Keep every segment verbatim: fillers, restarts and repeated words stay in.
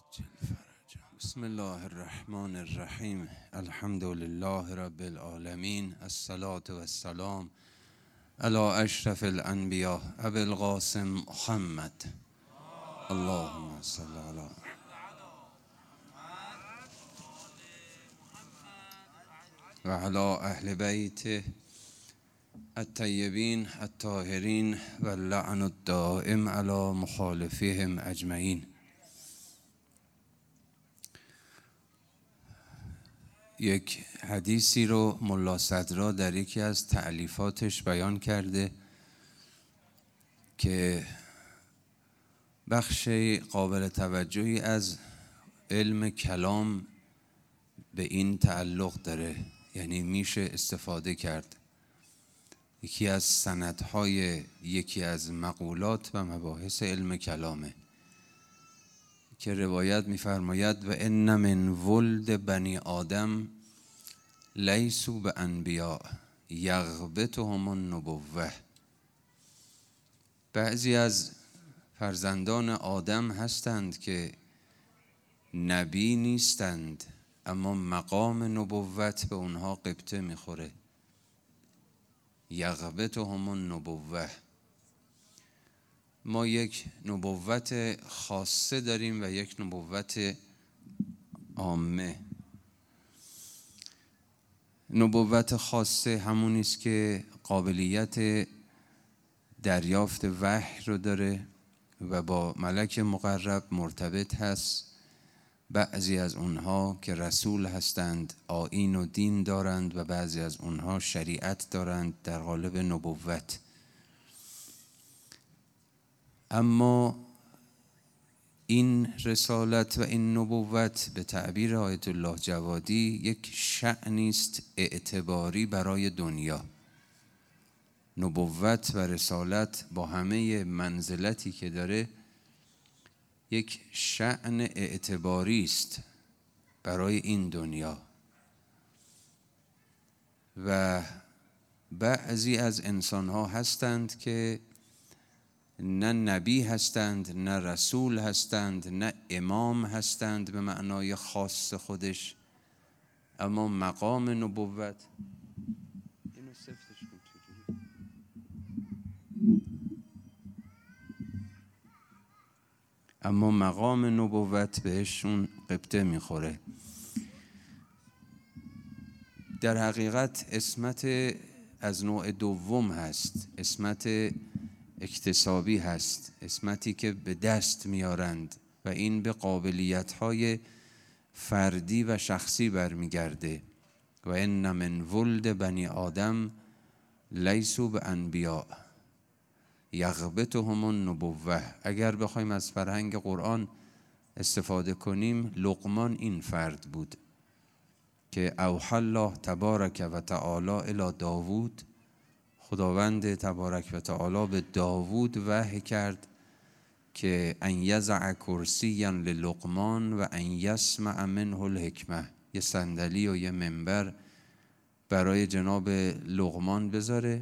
بسم الله الرحمن الرحیم. الحمد لله رب العالمین. الصلاة و السلام علی اشرف الانبیاء ابی القاسم محمد. اللهم صل علی و علی اهل بیته الطیبین الطاهرین و اللعن الدائم علی مخالفهم اجمعین. یک حدیثی رو ملا صدرا در یکی از تألیفاتش بیان کرده که بخش قابل توجهی از علم کلام به این تعلق داره، یعنی میشه استفاده کرد. یکی از سندهای یکی از مقولات و مباحث علم کلامه که روایت می‌فرماید و ان من ولد بنی آدم لیسوا بانبیاء یغبطهم النبوة. بعضی از فرزندان آدم هستند که نبی نیستند اما مقام نبوت به اونها غبطه میخوره. یغبطهم النبوة. ما یک نبوت خاصه داریم و یک نبوت عامه. نبوت خاصه همونی است که قابلیت دریافت وحی رو داره و با ملک مقرب مرتبط هست. بعضی از اونها که رسول هستند آیین و دین دارند و بعضی از اونها شریعت دارند در قالب نبوت. اما این رسالت و این نبوت به تعبیر آیت الله جوادی یک شأنی است اعتباری برای دنیا. نبوت و رسالت با همه منزلتی که داره یک شأن اعتباری است برای این دنیا و بعضی از انسان‌ها هستند که نه نبی هستند، نه رسول هستند، نه امام هستند به معنای خاص خودش، اما مقام نبوت اینو سفتش کن چجوری؟ اما مقام نبوت بهشون غبطه میخوره. در حقیقت اسمت از نوع دوم هست، اسمت اکتسابی هست، اسمتی که به دست میارند و این به قابلیت‌های فردی و شخصی برمیگرده. و ان من ولد بنی آدم لیسوا بانبیاء یغبطهم النبوة. اگر بخوایم از فرهنگ قرآن استفاده کنیم، لقمان این فرد بود که اوحی الله تبارک و تعالی الی داوود. خداوند تبارک و تعالی به داوود وحی کرد که ان یضع کرسیا للقمان و ان یسمع منه الحکمه. یه صندلی و یه منبر برای جناب لقمان بذاره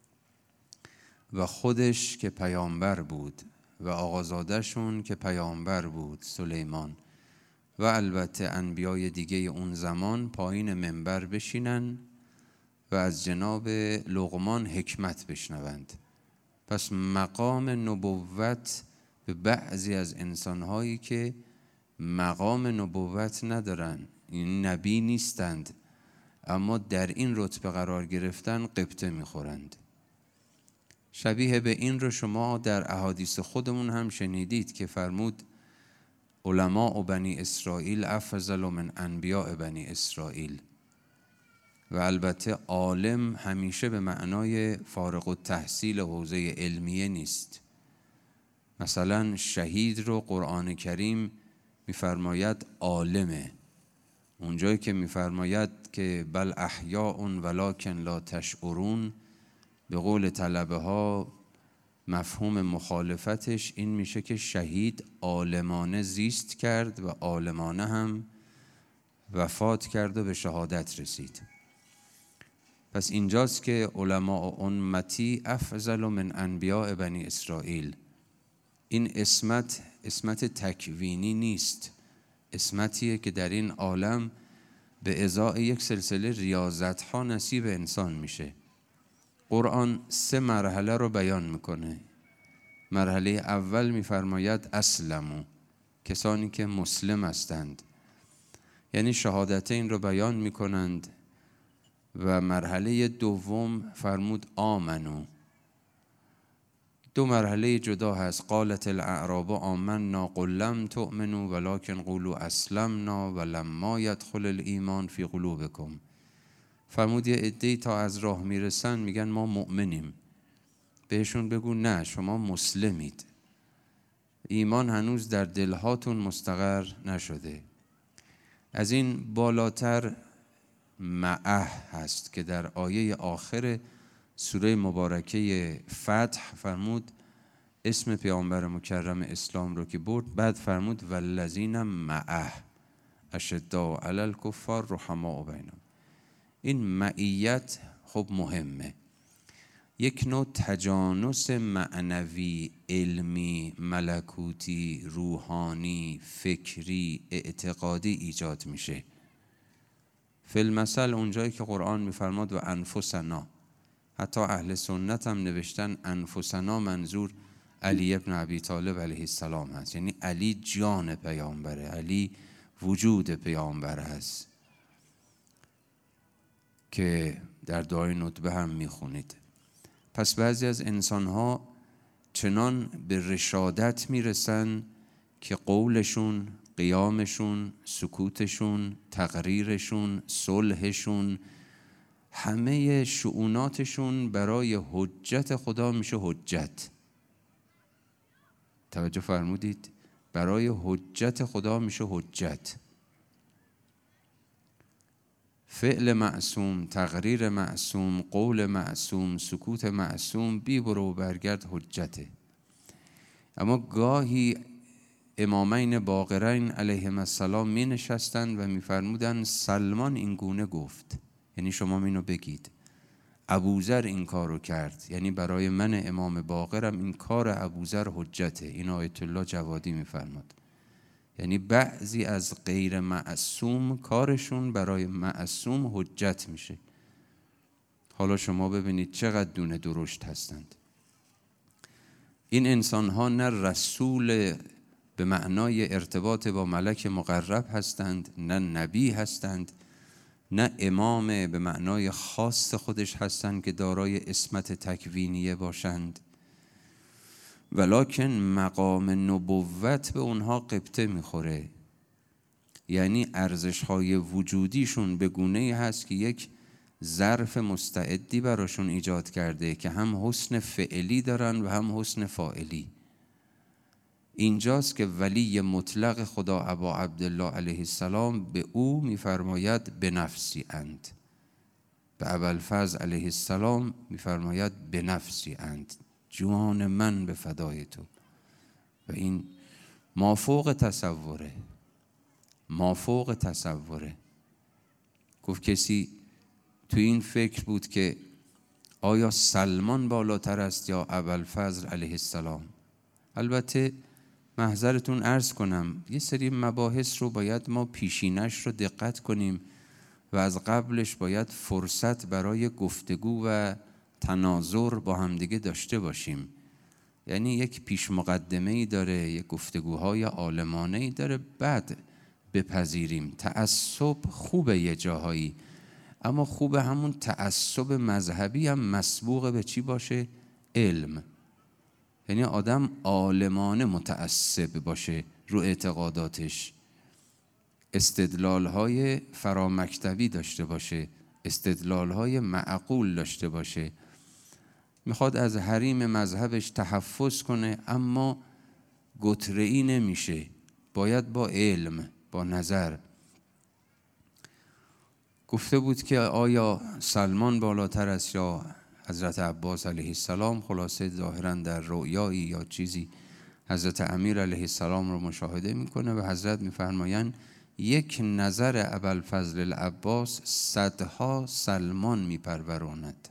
و خودش که پیامبر بود و آقازادهشون که پیامبر بود سلیمان و البته انبیای دیگه اون زمان پایین منبر بشینن و از جناب لقمان حکمت بشنوند. پس مقام نبوت به بعضی از انسانهایی که مقام نبوت ندارن، این نبی نیستند اما در این رتبه قرار گرفتن غبطه میخورند. شبیه به این رو شما در احادیث خودمون هم شنیدید که فرمود علماء بنی اسرائیل افضل من انبیاء بنی اسرائیل. و البته عالم همیشه به معنای فارغ التحصیل حوزه علمیه نیست. مثلا شهید رو قرآن کریم میفرماید عالمه. اونجایی که میفرماید که بل احیاء ولکن لا تشعرون، به قول طلبه ها مفهوم مخالفتش این میشه که شهید عالمانه زیست کرد و عالمانه هم وفات کرد و به شهادت رسید. پس اینجاست که علماء امتی افضل من انبیاء بنی اسرائیل. این اسمت اسمت تکوینی نیست، عصمتیه که در این عالم به ازای یک سلسله ریاضت‌ها نصیب انسان میشه. قرآن سه مرحله رو بیان میکنه. مرحله اول میفرماید اسلموا، کسانی که مسلم هستند، یعنی شهادتین رو بیان میکنند. و مرحله دوم فرمود آمنو. دو مرحله جدا هست. قالت الاعراب آمنا قل لم تؤمنوا ولکن قولوا اسلمنا ولما يدخل الایمان فی قلوبکم. فرمود یه عده‌ای تا از راه میرسن میگن ما مؤمنیم. بهشون بگو نه، شما مسلمید، ایمان هنوز در دلهاتون مستقر نشده. از این بالاتر معه هست که در آیه آخر سوره مبارکه فتح فرمود اسم پیامبر مکرم اسلام رو که برد، بعد فرمود والذین معه اشداء علی الکفار رحماء بینهم. این معیت خب مهمه، یک نوع تجانس معنوی، علمی، ملکوتی، روحانی، فکری، اعتقادی ایجاد میشه. فی المثل اونجایی که قرآن میفرماد و انفسنا، حتی اهل سنت هم نوشتن انفسنا منظور علی ابن ابی طالب علیه السلام هست، یعنی علی جان پیامبره، علی وجود پیامبر هست که در دعای ندبه هم میخونید. پس بعضی از انسانها چنان به رشادت میرسن که قولشون، قیامشون، سکوتشون، تقریرشون، صلحشون، همه شؤوناتشون برای حجت خدا میشه حجت. توجه فرمودید؟ برای حجت خدا میشه حجت. فعل معصوم، تقریر معصوم، قول معصوم، سکوت معصوم، بی برو برگرد حجته. اما گاهی امامین باقرین علیهم السلام می نشستند و می فرمودند سلمان این گونه گفت، یعنی شما اینو بگید. ابوذر این کارو کرد، یعنی برای من امام باقرم این کار ابوذر حجته. این آیت الله جوادی می فرمود، یعنی بعضی از غیر معصوم کارشون برای معصوم حجت میشه. حالا شما ببینید چقدر دونه درشت هستند. این انسان ها نه رسول به معنای ارتباط با ملک مقرب هستند، نه نبی هستند، نه امام به معنای خاص خودش هستند که دارای عصمت تکوینیه باشند، ولکن مقام نبوت به اونها قبطه میخوره. یعنی ارزش‌های وجودیشون به گونه‌ای هست که یک ظرف مستعدی براشون ایجاد کرده که هم حسن فعلی دارن و هم حسن فاعلی. اینجاست که ولی مطلق خدا ابا عبدالله علیه السلام به او میفرماید به نفسی انت، به ابوالفضل علیه السلام میفرماید به نفسی انت، جان من به فدای تو. و این مافوق تصوره، مافوق تصوره. گفت کسی تو این فکر بود که آیا سلمان بالاتر است یا ابوالفضل علیه السلام؟ البته محضرتون عرض کنم یه سری مباحث رو باید ما پیشینش رو دقت کنیم و از قبلش باید فرصت برای گفتگو و تناظر با همدیگه داشته باشیم. یعنی یک پیش مقدمه‌ای داره، یک گفتگوهای عالمانه‌ای داره، بعد بپذیریم. تعصب خوبه یه جاهایی، اما خوبه همون تعصب مذهبی هم مسبوق به چی باشه؟ علم. یعنی آدم عالمانه متعصب باشه رو اعتقاداتش، استدلال‌های فرامکتبی داشته باشه، استدلال‌های معقول داشته باشه. میخواد از حریم مذهبش تحفظ کنه اما گتره‌ای نمیشه، باید با علم، با نظر. گفته بود که آیا سلمان بالاتر است یا حضرت عباس علیه السلام؟ خلاصه ظاهراً در رؤیایی یا چیزی حضرت امیر علیه السلام رو مشاهده میکنه و حضرت میفرمایند یک نظر ابوالفضل العباس صدها سلمان میپروراند،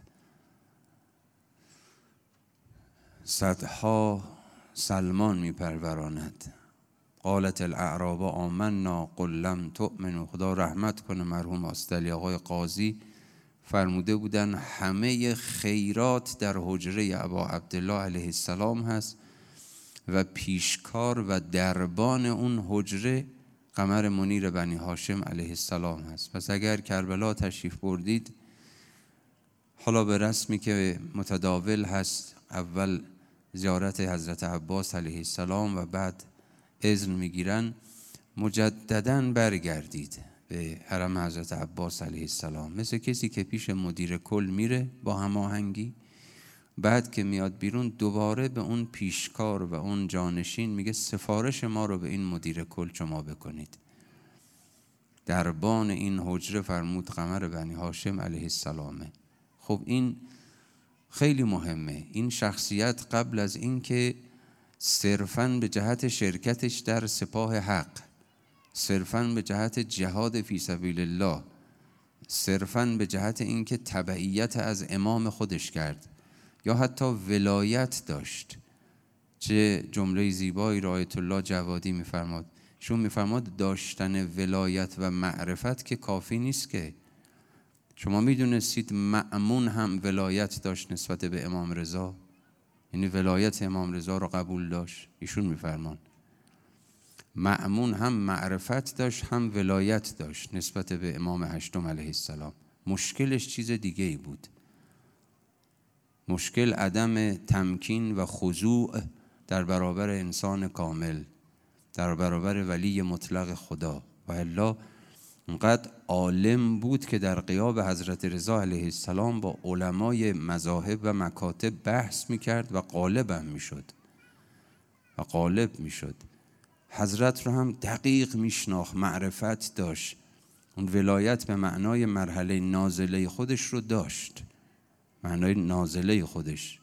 صدها سلمان میپروراند. قالت الاعراب آمنا قل لم تؤمنوا. خدا رحمت کنه مرحوم آستلی آقای قاضی فرموده بودن همه خیرات در حجره ابا عبدالله علیه السلام هست و پیشکار و دربان اون حجره قمر منیر بنی هاشم علیه السلام هست. پس اگر کربلا تشریف بردید، حالا به رسمی که متداول هست، اول زیارت حضرت عباس علیه السلام و بعد اذن میگیرن، مجدداً برگردید به حرم حضرت عباس علیه السلام، مثل کسی که پیش مدیر کل میره با هماهنگی، بعد که میاد بیرون دوباره به اون پیشکار و اون جانشین میگه سفارش ما رو به این مدیر کل شما بکنید. دربان این حجره فرمود قمر بنی هاشم علیه السلامه. خب این خیلی مهمه. این شخصیت قبل از این که صرفاً به جهت شرکتش در سپاه حق، صرفاً به جهت جهاد فی سبیل الله، صرفاً به جهت اینکه تبعیت از امام خودش کرد یا حتی ولایت داشت. چه جمله زیبایی را آیت الله جوادی میفرماد، شون میفرماد داشتن ولایت و معرفت که کافی نیست. که شما میدونستید مأمون هم ولایت داشت نسبت به امام رضا، یعنی ولایت امام رضا رو قبول داشت. ایشون میفرمان مأمون هم معرفت داشت هم ولایت داشت نسبت به امام هشتم علیه السلام. مشکلش چیز دیگه ای بود. مشکل عدم تمکین و خضوع در برابر انسان کامل، در برابر ولی مطلق خدا. و الا اونقدر عالم بود که در غیاب حضرت رضا علیه السلام با علمای مذاهب و مکاتب بحث میکرد و غالب هم میشد و غالب میشد. حضرت رو هم دقیق میشناخت، معرفت داشت، اون ولایت به معنای مرحله نازله خودش رو داشت، معنای نازله خودش،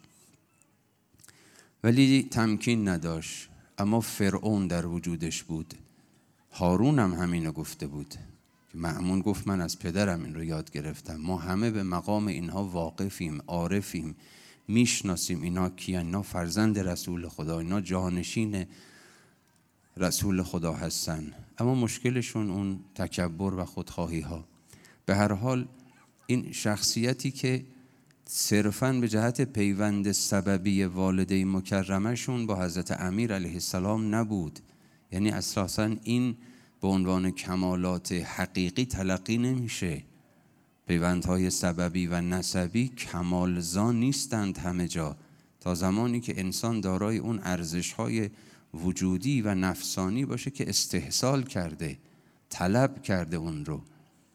ولی تمکین نداشت. اما فرعون در وجودش بود. هارون هم همینو گفته بود. مأمون گفت من از پدرم این رو یاد گرفتم. ما همه به مقام اینها واقفیم، عارفیم، میشناسیم اینا کیان، اینا فرزند رسول خدا، اینا جانشین رسول خدا هستن. اما مشکلشون اون تکبر و خودخواهی ها. به هر حال این شخصیتی که صرفاً به جهت پیوند سببی والده مکرمشون با حضرت امیر علیه السلام نبود، یعنی اساساً این به عنوان کمالات حقیقی تلقی نمیشه. پیوندهای سببی و نسبی کمالزا نیستند همه جا، تا زمانی که انسان دارای اون ارزش‌های وجودی و نفسانی باشه که استحصال کرده، طلب کرده اون رو.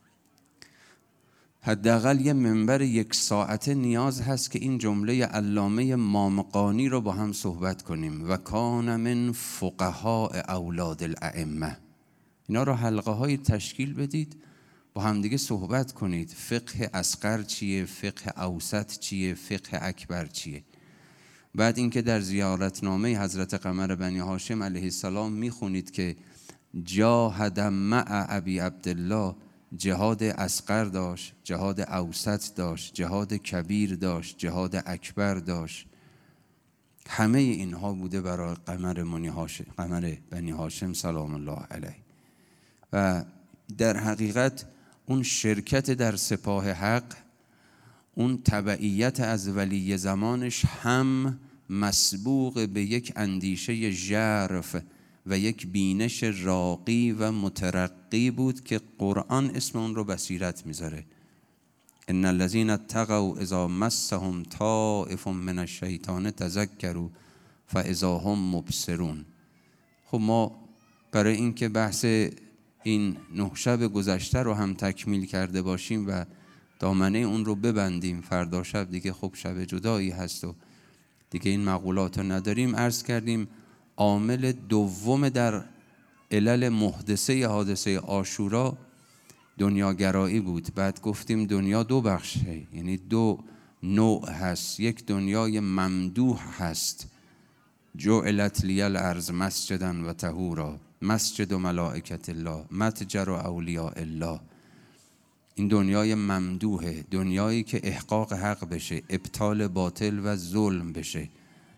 حداقل یه منبر یک ساعته نیاز هست که این جمله علامه مامقانی رو با هم صحبت کنیم. و کان من فقهاء اولاد الائمه. اینا رو حلقه های تشکیل بدید، با هم دیگه صحبت کنید. فقه اصغر چیه، فقه اوسط چیه، فقه اکبر چیه. بعد اینکه در زیارتنامه حضرت قمر بنی هاشم علیه السلام میخونید که جاهد مع ابی عبدالله، جهاد اصغر داشت، جهاد اوسط داشت، جهاد کبیر داشت، جهاد اکبر داشت. همه اینها بوده برای قمر بنی هاشم، قمر بنی هاشم سلام الله علیه. و در حقیقت اون شرکت در سپاه حق، اون تبعیت از ولی زمانش هم مسبوق به یک اندیشه ژرف و یک بینش راقی و مترقی بود که قرآن اسم اون رو بصیرت میذاره. ان الذين اتقوا اذا مسهم طائف من الشیطان تذکروا فاذا هم مبصرون. خب ما برای اینکه بحث این نه شب گذشته رو هم تکمیل کرده باشیم و دامنه اون رو ببندیم، فردا شب دیگه خب شب جدایی هست و دیگه این مقولات رو نداریم، عرض کردیم عامل دوم در علل محدثه حادثه عاشورا دنیاگرایی بود. بعد گفتیم دنیا دو بخشه، یعنی دو نوع هست. یک دنیای ممدوح هست، جعلت لی الارض مسجدا و طهورا، مسجد و ملائکت الله، متجر و اولیاء الله. این دنیای ممدوحه، دنیایی که احقاق حق بشه، ابطال باطل و ظلم بشه،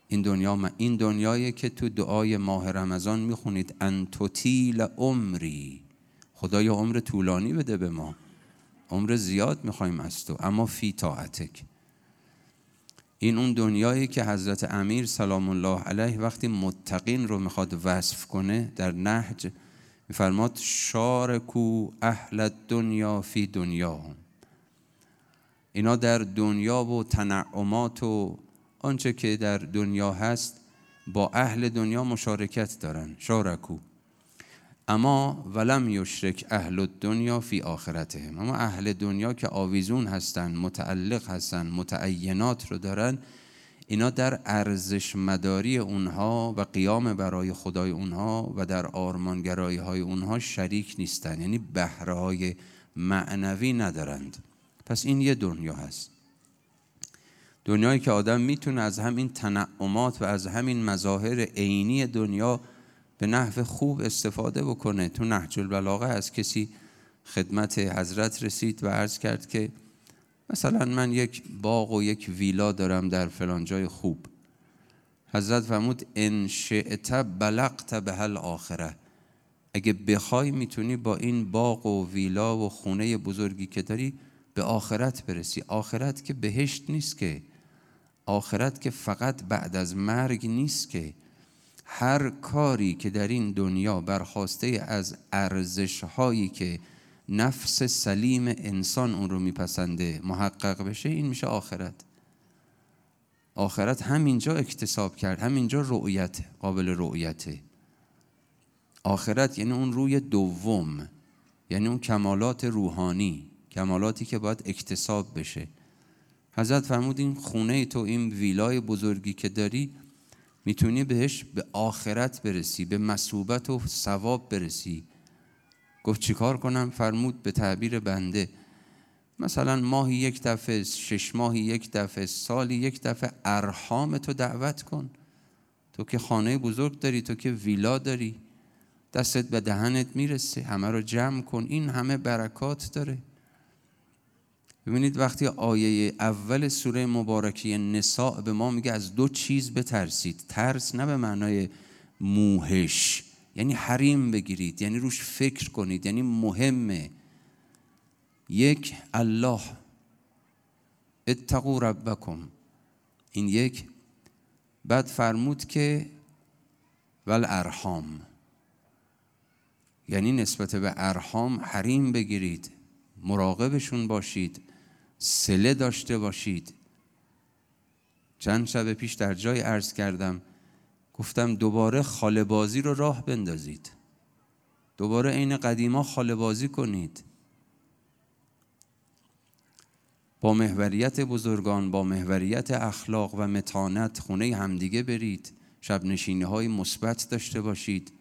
این دنیا این دنیایی که تو دعای ماه رمضان میخونید ان تطیل عمری، خدای عمر طولانی بده به ما، عمر زیاد میخوایم از تو، اما فی طاعتک. این اون دنیایی که حضرت امیر سلام الله علیه وقتی متقین رو میخواد وصف کنه در نهج میفرماد شارکو اهل دنیا فی دنیاهم، اینا در دنیا و تنعمات و آنچه که در دنیا هست با اهل دنیا مشارکت دارن، شارکو. اما ولم یشرک اهل الدنیا فی آخرتهم، اما اهل دنیا که آویزون هستن، متعلق هستن، متعینات رو دارن، اینا در ارزش مداری اونها و قیام برای خدای اونها و در آرمانگرایی های اونها شریک نیستن، یعنی بهره های معنوی ندارند. پس این یه دنیا هست، دنیایی که آدم میتونه از همین تنعمات و از همین مظاهر عینی دنیا به نحو خوب استفاده بکنه. تو نهج البلاغه از کسی خدمت حضرت رسید و عرض کرد که مثلا من یک باغ و یک ویلا دارم در فلان جای خوب. حضرت فرمود ان شئت بلغت به الاخره، اگه بخوای میتونی با این باغ و ویلا و خونه بزرگی که داری به آخرت برسی. آخرت که بهشت نیست که، آخرت که فقط بعد از مرگ نیست که. هر کاری که در این دنیا برخواسته از ارزش هایی که نفس سلیم انسان اون رو میپسنده محقق بشه، این میشه آخرت. آخرت همینجا اکتساب کرد، همینجا رؤیت قابل رؤیته. آخرت یعنی اون روی دوم، یعنی اون کمالات روحانی، کمالاتی که باید اکتساب بشه. حضرت فرمود این خونه تو، این ویلای بزرگی که داری، میتونی بهش به آخرت برسی، به مثوبت و ثواب برسی. گفت چیکار کنم؟ فرمود به تعبیر بنده مثلا ماهی یک دفعه، شش ماهی یک دفعه، سالی یک دفعه ارحام تو دعوت کن. تو که خانه بزرگ داری، تو که ویلا داری، دستت به دهنت میرسه، همه رو جمع کن، این همه برکات داره. ببینید وقتی آیه اول سوره مبارکه نساء به ما میگه از دو چیز بترسید، ترس نه به معنای موهش، یعنی حریم بگیرید، یعنی روش فکر کنید، یعنی مهمه. یک، الله، اتقوا ربکم، این یک. بعد فرمود که والارحام، یعنی نسبت به ارحام حریم بگیرید، مراقبشون باشید، صله داشته باشید. چند شب پیش در جای عرض کردم، گفتم دوباره خاله بازی رو راه بندازید، دوباره عین قدیما خاله بازی کنید، با محوریت بزرگان، با محوریت اخلاق و متانت خونه همدیگه برید، شب نشینی های مثبت داشته باشید.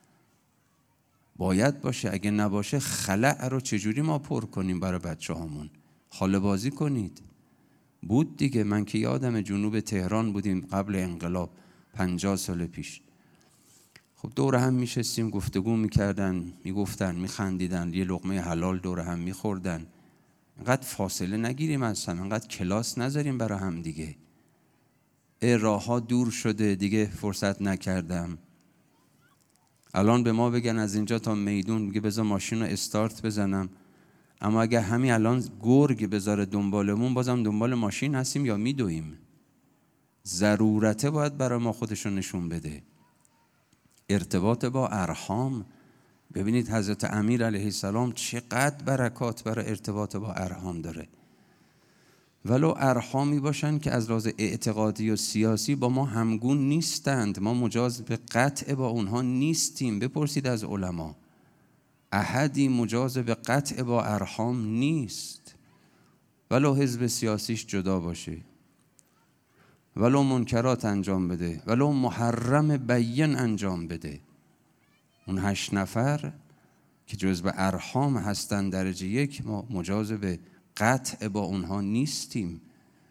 باید باشه، اگه نباشه خلأ رو چجوری ما پر کنیم برای بچه هامون؟ خاله بازی کنید. بود دیگه، من که یادم جنوب تهران بودیم قبل انقلاب پنجاه سال پیش. خب دور هم میشستیم، گفتگو میکردن، میگفتن، میخندیدن، یه لقمه حلال دور هم میخوردن. انقدر فاصله نگیریم از هم، انقدر کلاس نذاریم برای هم دیگه. راه ها دور شده دیگه، فرصت نکردم. الان به ما بگن از اینجا تا میدون، میگه بذار ماشین رو استارت بزنم، اما اگه همین الان گرگ بذاره دنبالمون، بازم دنبال ماشین هستیم یا میدویم؟ ضرورته باید برای ما خودشون نشون بده. ارتباط با ارحام، ببینید حضرت امیر علیه السلام چقدر برکات برای ارتباط با ارحام داره. ولو ارحامی باشن که از لحاظ اعتقادی و سیاسی با ما همگون نیستند، ما مجاز به قطع با اونها نیستیم. بپرسید از علما، احدی مجاز به قطع با ارحام نیست، ولو حزب سیاسیش جدا باشه، ولو منکرات انجام بده، ولو محرم بیان انجام بده. اون هشت نفر که جزو ارحام هستن درجه یک، ما مجاز به قطع با اونها نیستیم.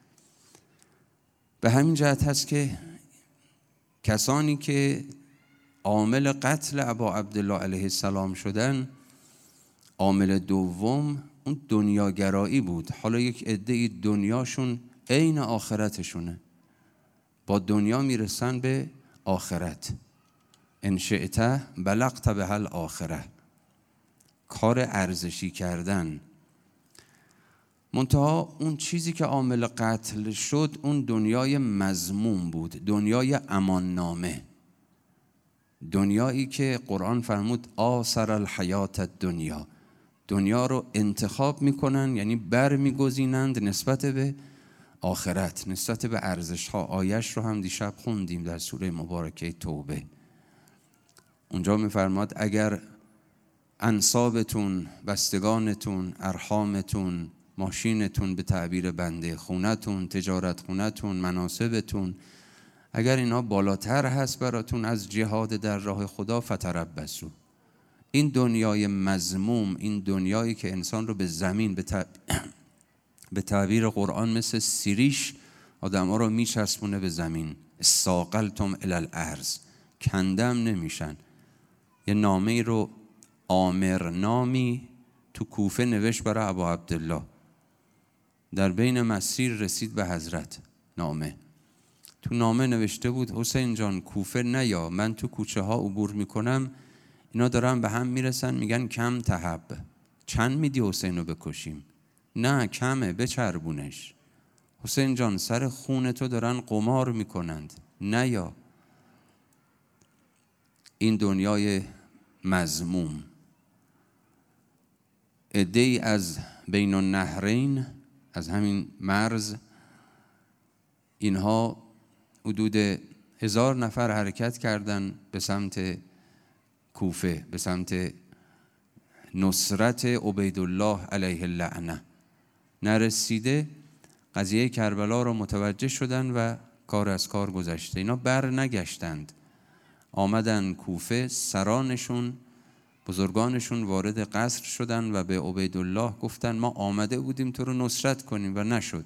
به همین جهت هست که کسانی که عامل قتل ابا عبدالله علیه السلام شدن، عامل دوم اون دنیاگرایی بود. حالا یک عده دنیاشون عین آخرتشونه، با دنیا میرسن به آخرت. ان شئت بلغت بها الاخره، کار ارزشی کردن. منتها اون چیزی که عامل قتل شد اون دنیای مذموم بود، دنیای اماننامه، دنیایی که قرآن فرمود آثر الحیات الدنیا، دنیا رو انتخاب میکنن، یعنی بر میگزینند نسبت به آخرت، نسبت به ارزش ها. آیش رو هم دیشب خوندیم در سوره مبارکه توبه. اونجا میفرماد اگر انسابتون، بستگانتون، ارحامتون، ماشینتون به تعبیر بنده، خونتون، تجارت خونتون، مناسبتون، اگر اینا بالاتر هست براتون از جهاد در راه خدا فتربصوا. این دنیای مذموم، این دنیایی که انسان رو به زمین به, تع... به تعبیر قرآن مثل سیریش آدم ها رو میچسبونه به زمین. ساقلتم الی الارض، کندم نمیشن. یه نامه رو عامر نامی تو کوفه نوشت برای ابا عبدالله، در بین مسیر رسید به حضرت نامه. تو نامه نوشته بود حسین جان کوفه نیا، من تو کوچه ها عبور میکنم، اینا دارن به هم میرسن میگن کم تحب، چند میدی حسین رو بکشیم؟ نه کمه، بچربونش. حسین جان سر خون تو دارن قمار میکنند، نیا. این دنیای مذموم. عده‌ای از بین النهرین، از همین مرز، اینها حدود هزار نفر حرکت کردن به سمت کوفه، به سمت نصرت عبیدالله علیه اللعنه. نرسیده قضیه کربلا رو متوجه شدن و کار از کار گذشته. اینا بر نگشتند، آمدن کوفه، سرانشون، بزرگانشون وارد قصر شدن و به عبیدالله گفتن ما آمده بودیم تو رو نصرت کنیم و نشد.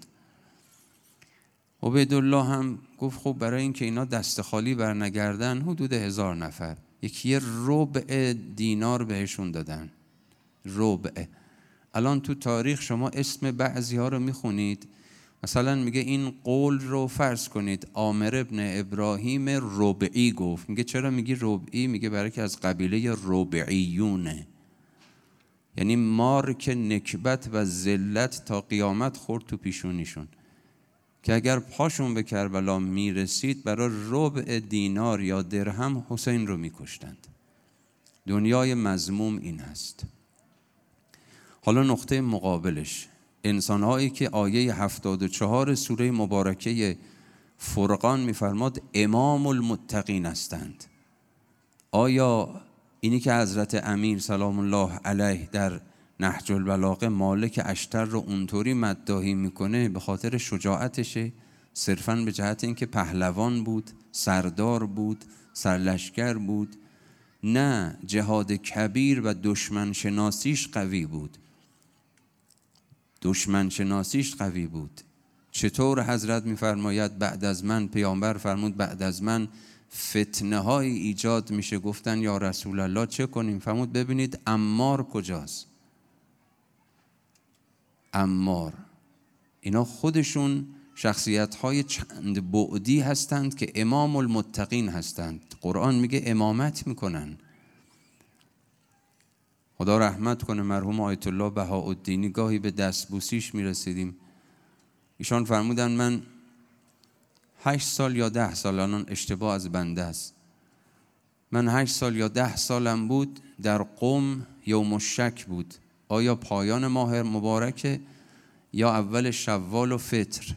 عبیدالله هم گفت خب برای اینکه اینا دست خالی برنگردن، حدود هزار نفر، یکی ربع دینار بهشون دادن. ربع. الان تو تاریخ شما اسم بعضی ها رو میخونید، مثلا میگه این قول رو فرض کنید عامر ابن ابراهیم ربعی گفت. میگه چرا میگی ربعی؟ میگه برای که از قبیله ربعیونه، یعنی مارک نکبت و ذلت تا قیامت خورد تو پیشونیشون، که اگر پاشون به کربلا میرسید برای ربع دینار یا درهم حسین رو میکشتند. دنیای مذموم این هست. حالا نقطه مقابلش، انسانهایی که آیه هفتاد و چهار سوره مبارکه فرقان میفرماد امام المتقین هستند. آیا اینی که حضرت امیر سلام الله علیه در نهج البلاغه مالک اشتر رو اونطوری مداحی میکنه به خاطر شجاعتشه؟ صرفاً به جهت اینکه پهلوان بود، سردار بود، سرلشکر بود؟ نه، جهاد کبیر و دشمن شناسیش قوی بود. دشمن شناسیش قوی بود. چطور حضرت میفرماید بعد از من، پیامبر فرمود بعد از من فتنه های ایجاد میشه. گفتن یا رسول الله چه کنیم؟ فرمود ببینید عمار کجاست. عمار. اینا خودشون شخصیت های چند بعدی هستند که امام المتقین هستند. قرآن میگه امامت میکنن. خدا رحمت کنه مرحوم آیت الله بهاءالدینی، گاهی به دستبوسیش میرسیدیم. ایشان فرمودن من هشت سال یا ده سال، الان اشتباه از بنده است، من هشت سال یا ده سالم بود در قم یوم الشک بود، آیا پایان ماه مبارکه یا اول شوال و فطر؟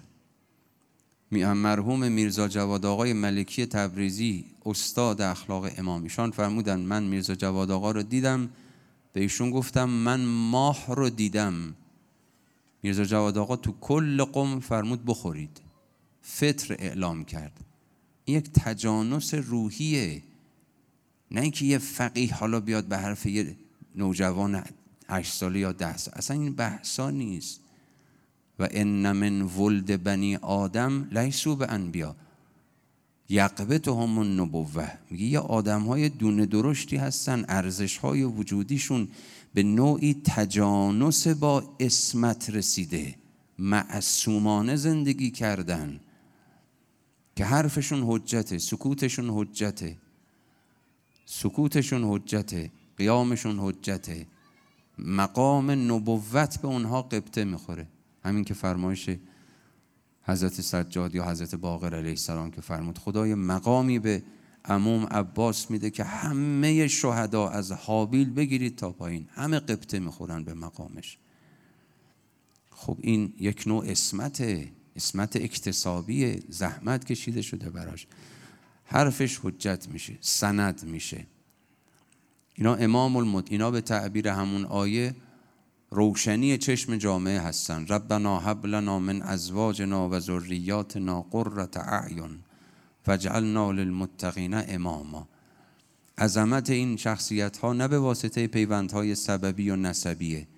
مرحوم میرزا جواد آقای ملکی تبریزی استاد اخلاق امام، ایشان فرمودن من میرزا جواد آقا رو دیدم، به ایشون گفتم من ماه رو دیدم. میرزا جواد آقا تو کل قم فرمود بخورید، فطر اعلام کرد. این یک تجانس روحیه، نه اینکه یه فقیه حالا بیاد به حرف یه نوجوان هشت ساله یا ده ساله، اصلا این بحثا نیست. و ان من ولد بنی آدم لیسوا بانبیا یقبتهم النبوه. میگه یه آدم های دونه درشتی هستن، ارزش های وجودیشون به نوعی تجانس با اسمت رسیده، معصومانه زندگی کردن. که حرفشون حجته، سکوتشون حجته، سکوتشون حجته، قیامشون حجته، مقام نبوت به اونها قبطه میخوره. همین که فرمایش حضرت سجاد یا حضرت باقر علیه السلام که فرمود خدای مقامی به عموم عباس میده که همه شهدا از حابیل بگیرید تا پایین همه قبطه میخورن به مقامش. خب این یک نوع اسمته، اسمت اکتسابی، زحمت کشیده شده براش، حرفش حجت میشه، سند میشه. اینا امام المد، اینا به تعبیر همون آیه روشنی چشم جامعه هستن. ربنا هب لنا من ازواجنا و ذریاتنا قرة اعین واجعلنا للمتقین اماما. عظمت این شخصیت ها نه به واسطه پیوندهای سببی و نسبیه،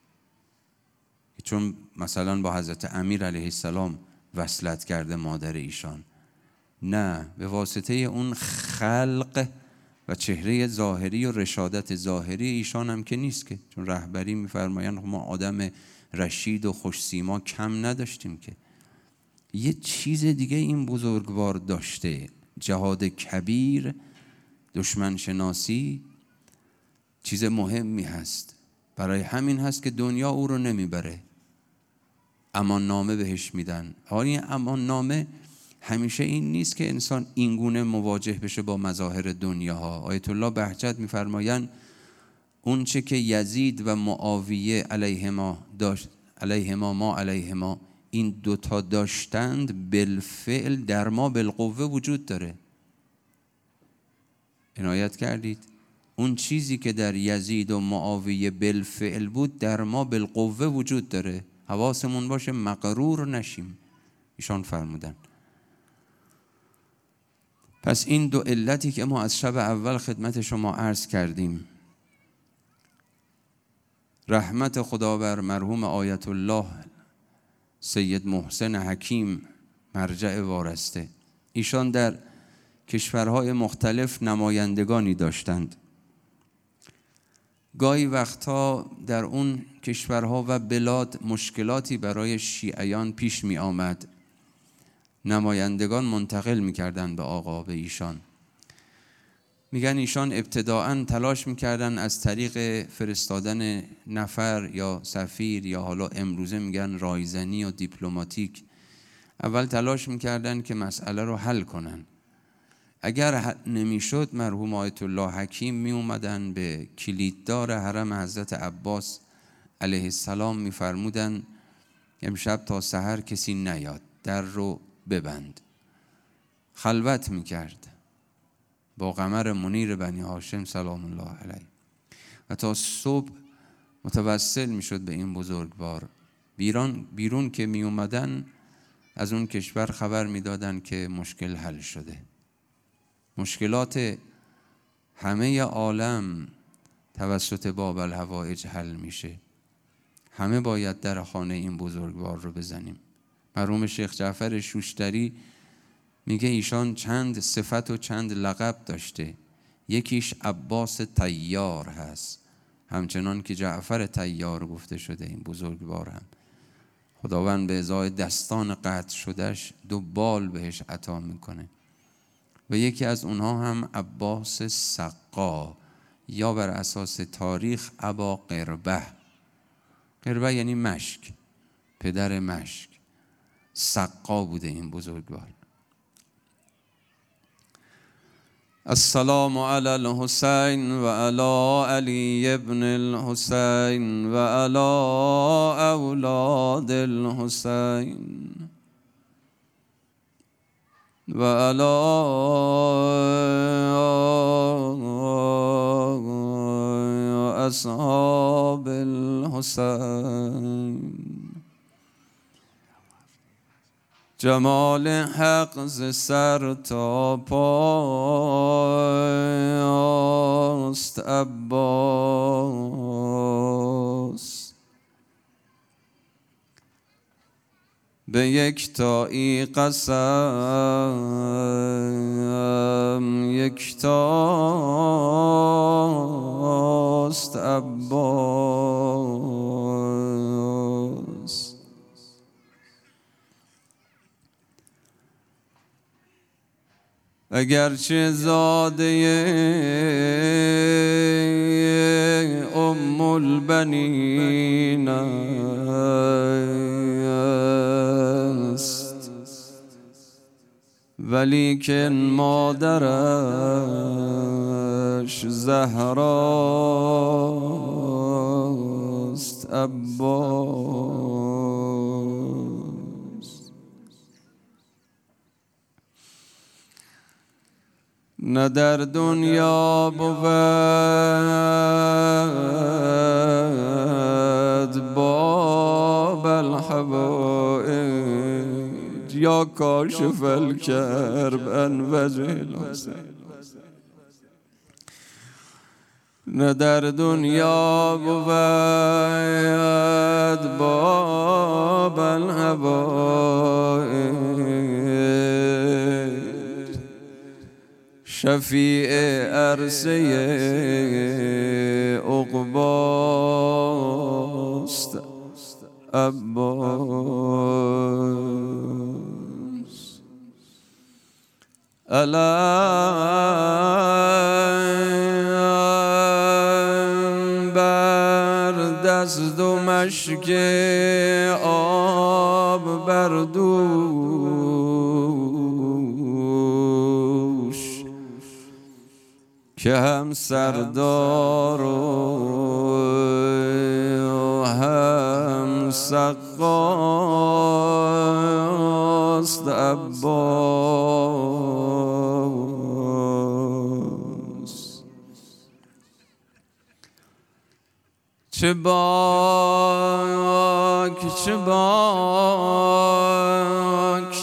چون مثلا با حضرت امیر علیه السلام وصلت کرده مادر ایشان، نه، به واسطه اون خلق و چهره ظاهری و رشادت ظاهری ایشان هم که نیست که، چون رهبری میفرمایند ما آدم رشید و خوش سیما کم نداشتیم که. یه چیز دیگه این بزرگوار داشته، جهاد کبیر، دشمن شناسی چیز مهمی هست. برای همین هست که دنیا او رو نمیبره، امان نامه بهش میدن. حالا این امان نامه همیشه این نیست که انسان اینگونه مواجه بشه با مظاهر دنیاها. آیت الله بهجت میفرمایند اون چه که یزید و معاویه علیهما داشت، علیهما ما علیهما، این دوتا داشتند بالفعل در ما بالقوه وجود داره. عنایت کردید؟ اون چیزی که در یزید و معاویه بالفعل بود در ما بالقوه وجود داره. حواسمون باشه مغرور نشیم. ایشان فرمودن. پس این دو علتی که ما از شب اول خدمت شما عرض کردیم، رحمت خدا بر مرحوم آیت الله سید محسن حکیم مرجع وارسته. ایشان در کشورهای مختلف نمایندگانی داشتند. گاهی وقتها در اون کشورها و بلاد مشکلاتی برای شیعیان پیش می آمد. نمایندگان منتقل می کردن به آقا، به ایشان. میگن ایشان ابتداعاً تلاش میکردن از طریق فرستادن نفر یا سفیر یا حالا امروزه میگن رایزنی و دیپلماتیک، اول تلاش میکردن که مسئله رو حل کنن. اگر نمیشد مرحوم آیت الله حکیم می اومدن به کلیددار حرم حضرت عباس علیه السلام میفرمودن امشب تا سحر کسی نیاد، در رو ببند. خلوت میکرد با قمر منیر بنی هاشم سلام الله علیه و تا صبح متوسل میشد به این بزرگوار. بیرون بیرون که می اومدن از اون کشور خبر میدادن که مشکل حل شده. مشکلات همه عالم توسط باب الحوائج حل میشه. همه باید در خانه این بزرگوار رو بزنیم. مرحوم شیخ جعفر شوشتری میگه ایشان چند صفت و چند لقب داشته. یکیش عباس طیار هست، همچنان که جعفر طیار گفته شده. این بزرگوار هم خداوند به ازای دستان قطع شدهش دو بال بهش عطا میکنه. و یکی از اونها هم عباس سقا، یا بر اساس تاریخ ابا قربه. قربه یعنی مشک، پدر مشک. سقا بوده این بزرگوار. السلام علی الحسین و علی علی ابن الحسین و علی اولاد الحسین و علی اصحاب الحسین. جمال حق ز سر تا پاست عباس، به یک تایی قسم یک تاست عباس. اگرچه زاده ام البنین است، ولیکن مادرش زهراست عباس. نه در دنیا بود باب الحوائج یا کاشف الکرب عن وجه الحسن. نه در دنیا بود باب الحوائج شفیع عرصه عقباست عباس. علم بر دست و مشک آب بر دوش که هم سردار و هم سقاست عباس. چه باک چه باک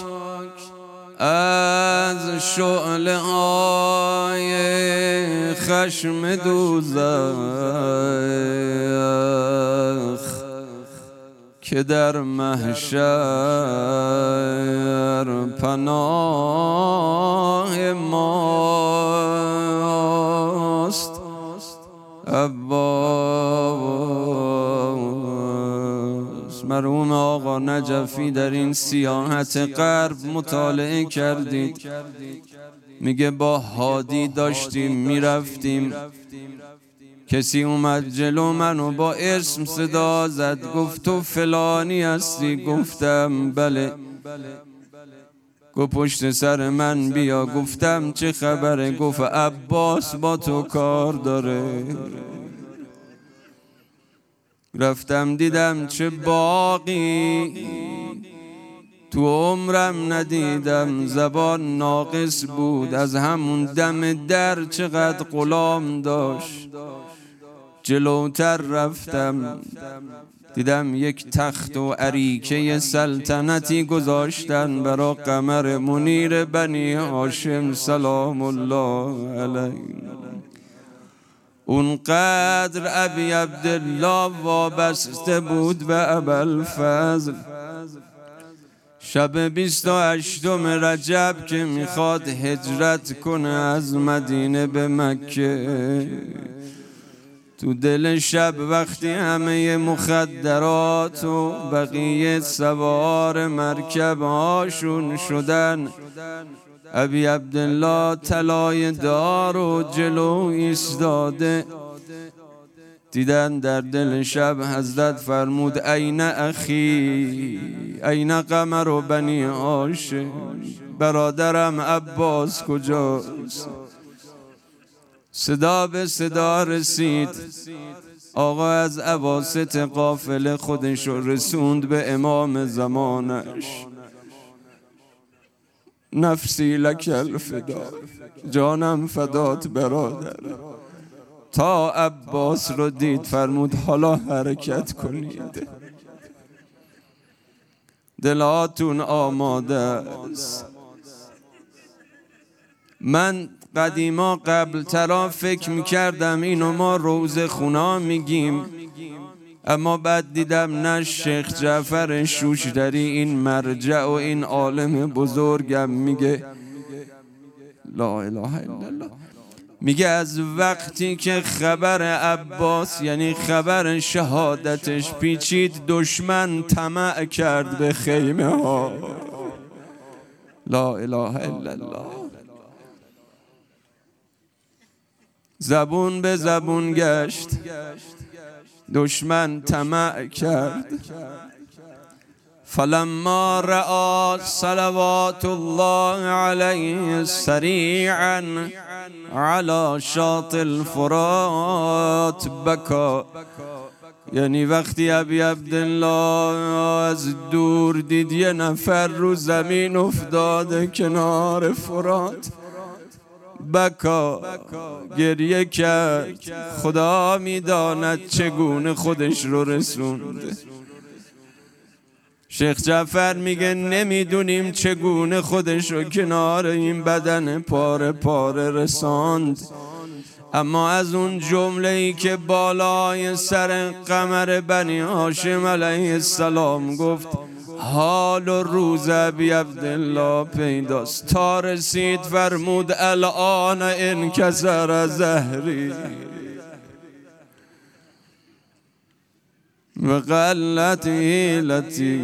از شعله های خشم دوزخ که در محشر پناه ماست عباس. مرحوم آقا نجفی در این سیاحت غرب مطالعه کردید، میگه با هادی داشتیم میرفتیم، کسی اومد جلو منو با اسم صدا زد، گفت تو فلانی هستی؟ گفتم بله. گفت پشت سر من بیا. گفتم چه خبره؟ گفت عباس با تو کار داره. رفتم دیدم چه باقی تو عمرم ندیدم، زبان ناقص بود، از همون دم در چقدر غلام داشت. جلوتر رفتم دیدم یک تخت و اریکه سلطنتی گذاشتن برا قمر منیر بنی هاشم سلام الله علیه. اونقدر ابی عبدالله وابسته بود به ابوالفضل. شب بیست و هشتم رجب که میخواد هجرت کنه از مدینه به مکه، تو دل شب وقتی همه مخدرات و بقیه سوار مرکب هاشون شدن، ابی عبدالله طلای دار و جلو ایستاده. دیدن در دل شب حضرت فرمود این اخی این قمر و بنی هاشم، برادرم عباس کجاست؟ صدا به صدا رسید. آقا از اواسط قافله خودش رسوند به امام زمانش. نفسی لک الفدا، جانم فدات برادر. تا عباس رو دید فرمود حالا حرکت کنید، دلاتون آماده است. من قدیما قبل ترا فکر میکردم اینو ما روز خونا میگیم، اما بعد دیدم نه شیخ جعفر شوشتری این مرجع و این عالم بزرگم میگه لا اله الا الله، میگه از وقتی که خبر عباس یعنی خبر شهادتش پیچید، دشمن طمع کرد به خیمه ها. لا اله الا الله. زبون به زبون گشت، دشمن طمع کرد. فلما رأى صلوات الله عليه سریعا على شاطئ الفرات بکا. یعنی وقتی ابی عبدالله از دور دید یه نفر رو زمین افتاده کنار فرات، بکا، گریه کرد. خدا میداند چگونه خودش رو رسوند. شیخ جعفر میگه نمیدونیم چگونه خودش رو کنار این بدن پاره پاره رساند، اما از اون جمله‌ای که بالای سر قمر بنی هاشم علیه السلام گفت حال و روز ابی عبدالله پیداست، تا رسید فرمود الان انکسر ظهری و قلت حیلتی.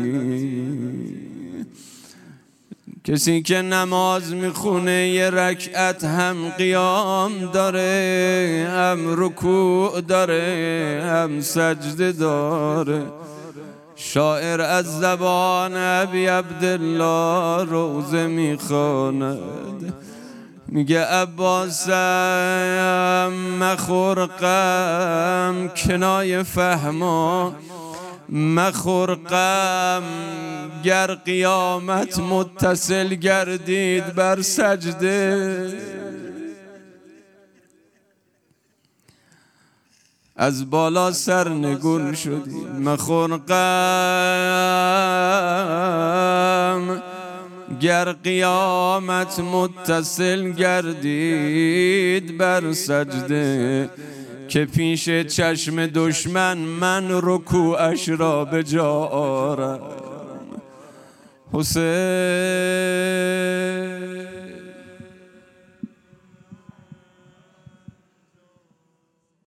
کسی که نماز میخونه یه رکعت هم قیام داره، هم رکوع داره، هم سجده داره. شاعر از زبان ابی عبدالله روزه میخواند، میگه عباسم مخور غم کنای فهما، مخور غم گر قیامت متصل گردید بر سجده. از بالا سرنگون شدی، مخور غم گر قیامت متصل گردید بر سجده، که پیش چشم دشمن من رکوعش را به جا آرم. حسین